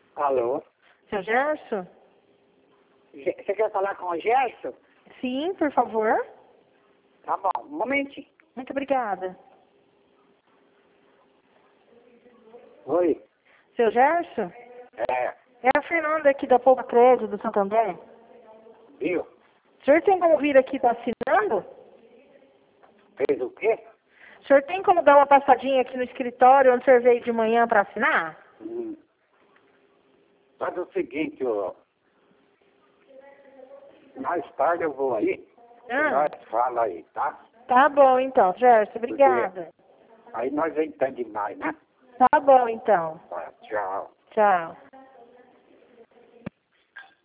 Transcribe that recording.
Alô? Seu Gerson? Você quer falar com o Gerson? Sim, por favor. Tá bom, um momentinho. Muito obrigada. Oi? Seu Gerson? É, É a Fernanda aqui da Poupa Crédito do Santander. viu? O senhor tem como vir aqui estar assinando? Fez o quê? O senhor tem como dar uma passadinha aqui no escritório onde o senhor veio de manhã para assinar? Faz o seguinte, ó. Mais tarde eu vou aí. Ah, Nós fala aí, tá? tá bom então, Gerson. Obrigada. Aí nós entendemos mais, né? Tá bom então. Tá, tchau. Tchau.